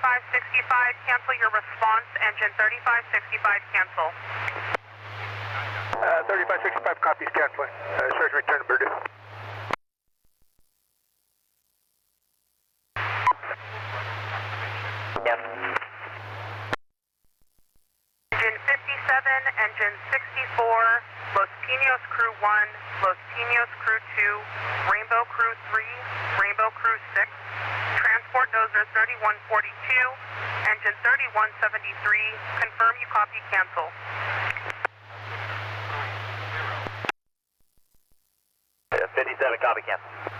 3565, cancel your response. Engine 3565, cancel. 3565 copies canceling. Surge return to Purdue. Yes. Engine 57, engine 64, Los Pinos Crew 1, Los Pinos Crew 2, Rainbow Crew 3, Rainbow Crew 6, Transport Dozer 3142, engine 3173, confirm you copy, cancel. 57, copy, cancel.